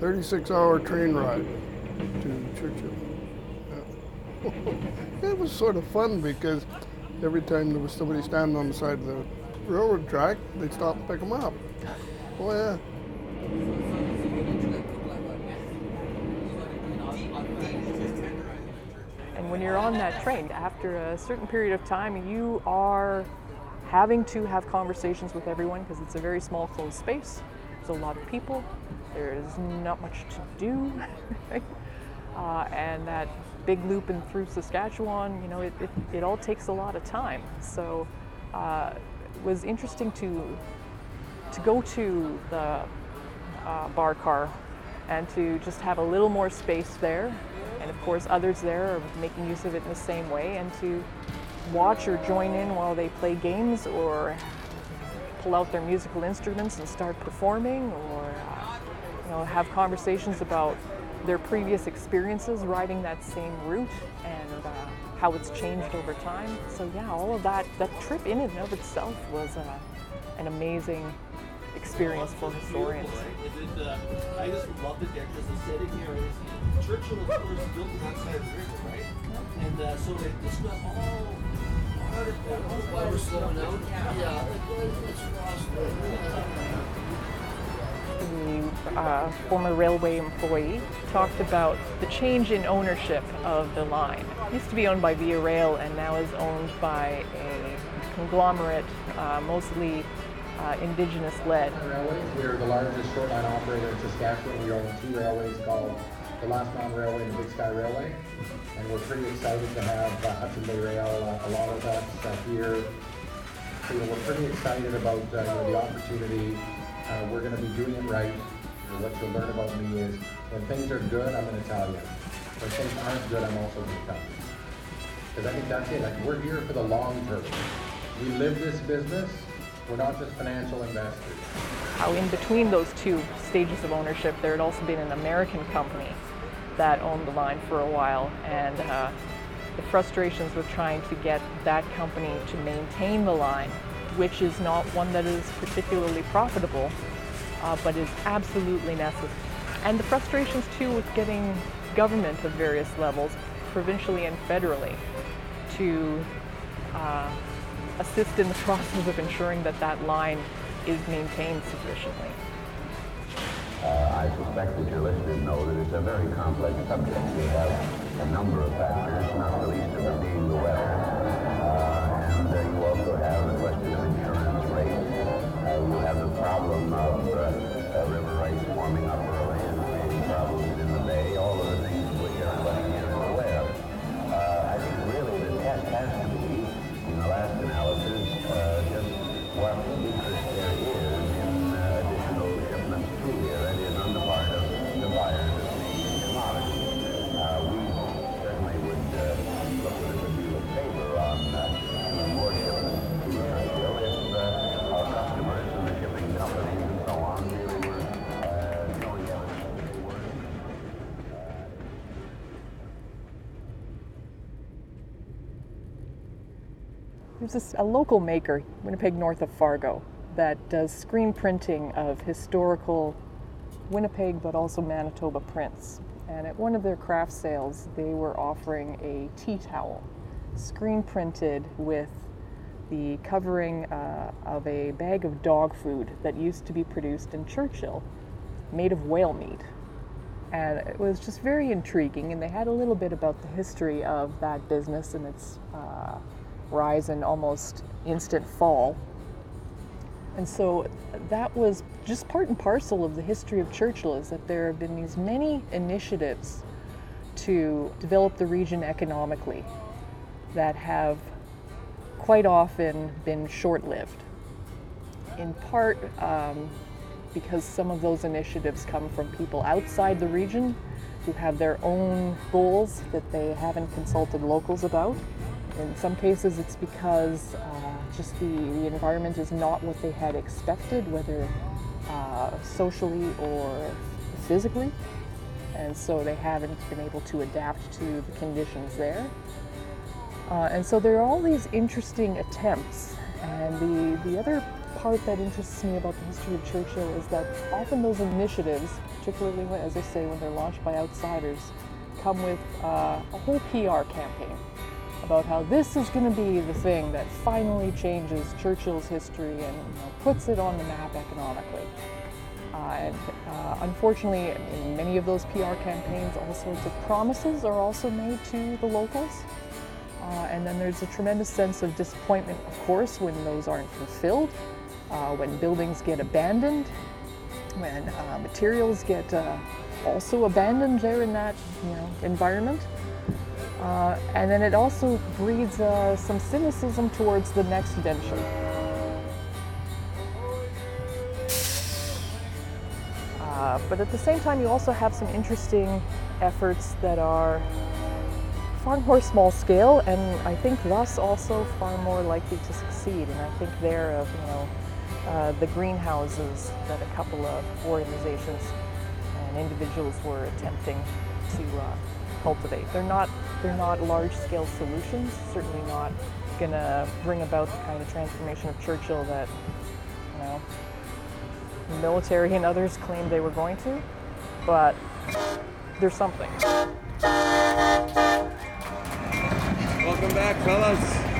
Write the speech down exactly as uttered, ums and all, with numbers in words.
thirty-six hour train ride to Churchill. Yeah. It was sort of fun because every time there was somebody standing on the side of the railroad track, they'd stop and pick them up. Oh yeah. And when you're on that train, after a certain period of time, you are having to have conversations with everyone because it's a very small closed space. There's a lot of people. There's not much to do. uh, and that big loop in through Saskatchewan, you know, it, it, it all takes a lot of time. So uh, it was interesting to to go to the uh, bar car and to just have a little more space there. And of course others there are making use of it in the same way, and to watch or join in while they play games or pull out their musical instruments and start performing, or uh, you know, have conversations about their previous experiences riding that same route and uh, how it's changed over time. So yeah, all of that, that trip in and of itself was uh, an amazing experience for historians. And uh, I just loved it there because the setting here is Churchill was first built outside the river, right? And uh, so they just got all part of that. Why we're slowing down? Yeah, it's The uh, former railway employee talked about the change in ownership of the line. It used to be owned by Via Rail and now is owned by a conglomerate, uh, mostly uh, Indigenous-led. We are the largest short line operator in Saskatchewan. We own two railways called the Last Mountain Railway and the Big Sky Railway. And we're pretty excited to have uh, Hudson Bay Rail, uh, a lot of us uh, here. So, you know, we're pretty excited about uh, you know, the opportunity. Uh, we're going to be doing it right. You know, what you'll learn about me is when things are good, I'm going to tell you. When things aren't good, I'm also going to tell you. Because I think that's it. Like, we're here for the long term. We live this business. We're not just financial investors. How in between those two stages of ownership, there had also been an American company that owned the line for a while, and uh, the frustrations with trying to get that company to maintain the line, which is not one that is particularly profitable, uh, but is absolutely necessary. And the frustrations too with getting government at various levels, provincially and federally, to uh, assist in the process of ensuring that that line is maintained sufficiently. Uh, I suspect that your listeners know that it's a very complex subject. We have a number of factors, not the least of them being the weather. Uh, and uh, you also have the question of insurance rates. Uh, you have the problem of uh, uh, river rights forming up early and creating problems in the bay, all of the things which everybody here is aware of. Uh, I think really the test has to be, in the last analysis, uh, just what interest there is in uh, additional shipments through here. That is on the part of the buyers of Canadian commodities. Uh, we certainly would uh, look with a good deal of favor on uh, more shipments through Churchill if uh, our customers and the shipping companies and so on really were uh, showing evidence that they were. There's this, a local maker, Winnipeg north of Fargo, that does screen printing of historical Winnipeg but also Manitoba prints. And at one of their craft sales, they were offering a tea towel, screen printed with the covering uh, of a bag of dog food that used to be produced in Churchill, made of whale meat. And it was just very intriguing, and they had a little bit about the history of that business and its uh, rise and almost instant fall. And so that was just part and parcel of the history of Churchill, is that there have been these many initiatives to develop the region economically that have quite often been short-lived. In part um, because some of those initiatives come from people outside the region who have their own goals that they haven't consulted locals about. In some cases, it's because uh, just the, the environment is not what they had expected, whether uh, socially or physically, and so they haven't been able to adapt to the conditions there. Uh, and so there are all these interesting attempts, and the, the other part that interests me about the history of Churchill is that often those initiatives, particularly when, as I say, when they're launched by outsiders, come with uh, a whole P R campaign about how this is going to be the thing that finally changes Churchill's history and, you know, puts it on the map economically. Uh, and uh, unfortunately, in many of those P R campaigns, all sorts of promises are also made to the locals. Uh, and then there's a tremendous sense of disappointment, of course, when those aren't fulfilled, uh, when buildings get abandoned, when uh, materials get uh, also abandoned there in that, you know, environment. Uh, and then it also breeds uh, some cynicism towards the next venture. Uh, but at the same time, you also have some interesting efforts that are far more small scale, and I think thus also far more likely to succeed. And I think there of, you know, uh, the greenhouses that a couple of organizations and individuals were attempting to uh, cultivate. They're not, they're not large-scale solutions, certainly not gonna bring about the kind of transformation of Churchill that, you know, the military and others claimed they were going to, but there's something. Welcome back, fellas.